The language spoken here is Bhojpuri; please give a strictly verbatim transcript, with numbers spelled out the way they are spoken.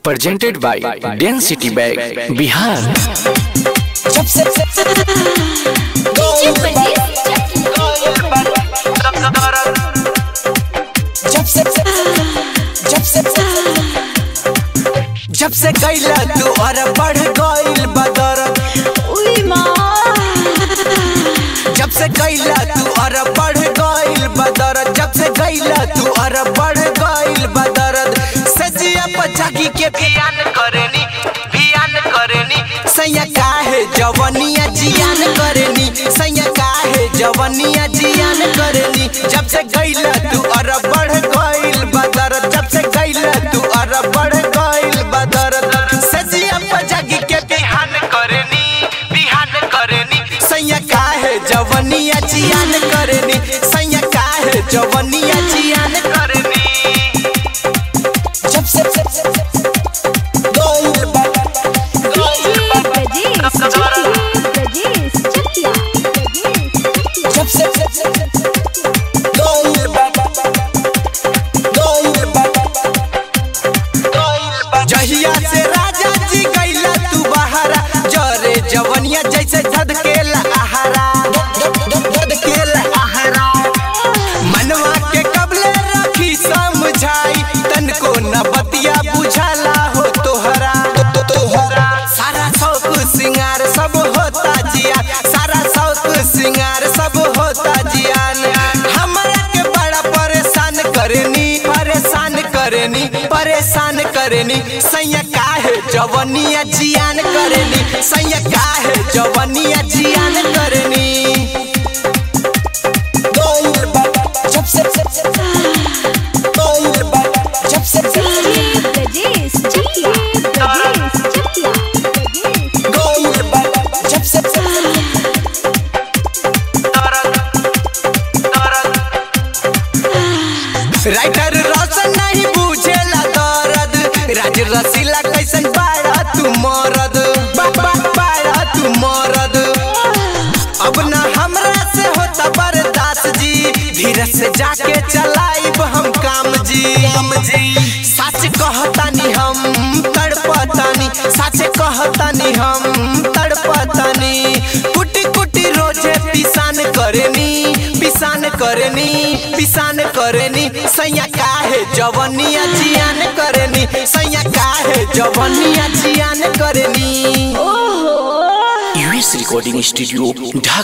presented by Density Bag Bihar। जब से जब से जब से जब से गईला तू और बढ़ गईल बदरत, जब से गईला तू और बढ़ गईल बदरत, जब से गईला तू और बढ़ गईल बदरत। सजिया पचागी के बियान करेनी बियान करेनी सैया काहे जवनिया जियान करेनी, सैया काहे जवनिया जियान करेनी। जब से गईला तू और बढ़ गईल बदरत, जब से गईला तू और बढ़ गईल बदरत। सजिया पचागी के बिहान करेनी बिहान करेनी सैया काहे जवनिया जियान करेनी, सैया काहे जवनिया जियान करेनी। जब से गईल जब से जहिया से राजा जी गईला तू बहारा, जरे जवनिया जैसे धधकेला आहारा धधकेला आहारा। मनवा के कबले रखी समझाई, तनको न बतिया बुझाला हो तोहरा तोहरा। सारा शौक सिंगार सब होता जिया, सारा शौक सिंगार सब होता जियान। हमरा के बड़ा परेशान करेनी परेशान करेनी परेशान करेनी सैया काहे जवनिया जियान करेनी, सैया काहे जवनिया जियान करेनी। गईल बाबा जब से गईल बाबा जब से गईल बाबा जब से राइटर रोशन नहीं बुझेला दर्द, राज रसीला कैसन बाड़ा तू मरद बाड़ा तू मरद। अब ना हमरा से होता बर्दाश्त जी, धीरे से जाके चलाइब हम काम जी काम जी। सच कहतानी हम तड़पतानी, सच कहतानी हम तड़पतानी। कुटी कुटी रोजे पिसान करेनी पिसान करेनी पिसान करेनी सैया काहे जवनिया जियान करेनी, सैया काहे जवनिया जियान करेनी। यूएस रिकॉर्डिंग स्टूडियो ढाका।